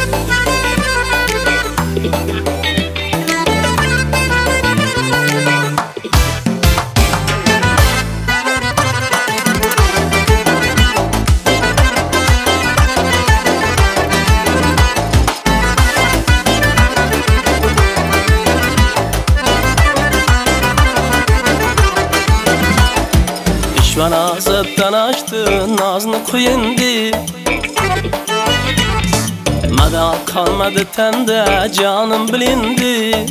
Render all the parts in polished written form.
Bana zıttan açtı nazını kuyindi. Madal kalmadı tende canım bilindi.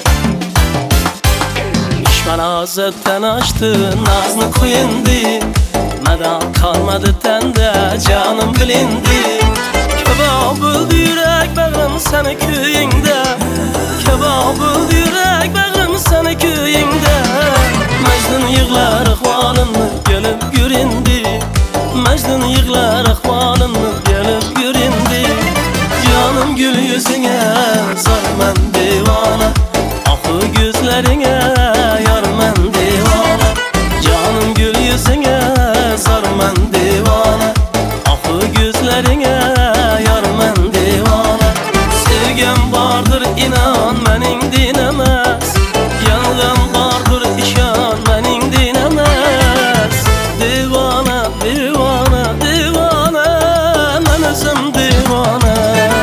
Bana zıttan açtı nazını kuyindi. Madal kalmadı tende canım bilindi. Kebab buldu yürek bağım seni köyünde. Kebab buldu yürek bağım seni köyünde. Mecnun yığlar ahvalını gelip göründü. Mecnun yığlar ahvalını gelip göründü. Canım gül yüzüne zar men divana. Akı gözlerine yar men divana. Canım gül yüzüne zar men divana. Akı gözlerine yar men divana. Sevgim vardır inan menin dinemez. Yandım vardır işan menin dinemez. Divana, divana, divana, men özüm divana.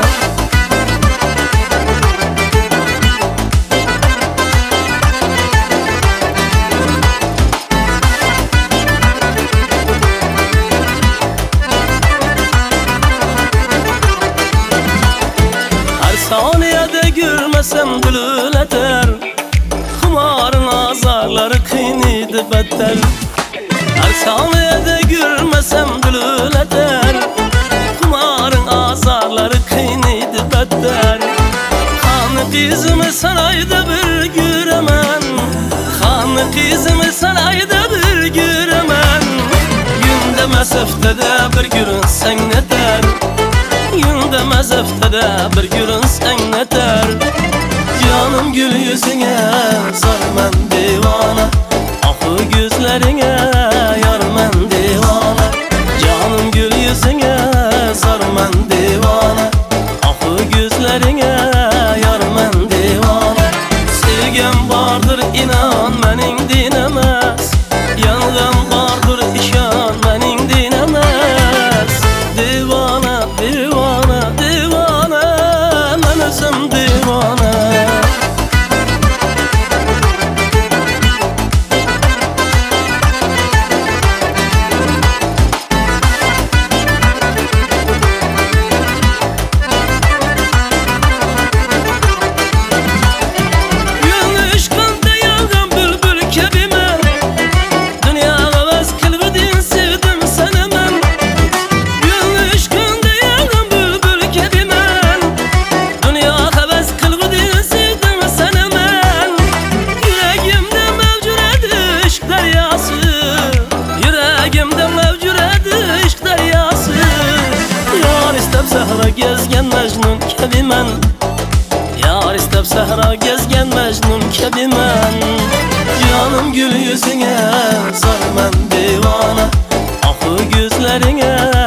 Her saniyede gülmesem gülül eter. Kumarın azarları kıynıydı beter. Her saniyede gülmesem gülül eter. Kumarın azarları kıynıydı beter. Kanı kızımı sarayda bir göremen. Kanı kızımı sarayda bir göremen. Günde mesafede bir görün sen neter. Günde mesafede bir görün sen neter. Canım gül yüzüne zar men divana. Akı gözlerine yar men divana. Canım gül yüzüne zar men divana. Akı gözlerine yar men divana. Sevgim vardır inan menin dinemez. Yandım vardır işan menin dinemez. Divana, divana, divana, men özüm divana. Sahra gezgen mecnun kebi men. Yar istep sahra gezgen mecnun kebi men. Canım gül yüzüne zar men divana. Akı gözlerine